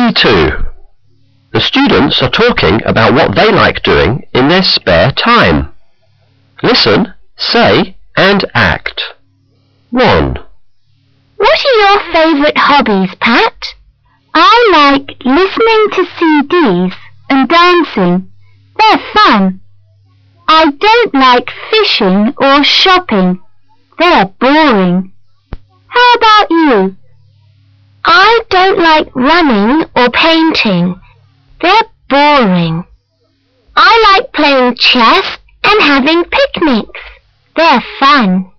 Activity 2. The students are talking about what they like doing in their spare time. Listen, say and act. 1. What are your favourite hobbies, Pat? I like listening to CDs and dancing. They're fun. I don't like fishing or shopping. They're boring. How about you? I don't like running or painting. They're boring. I like playing chess and having picnics. They're fun.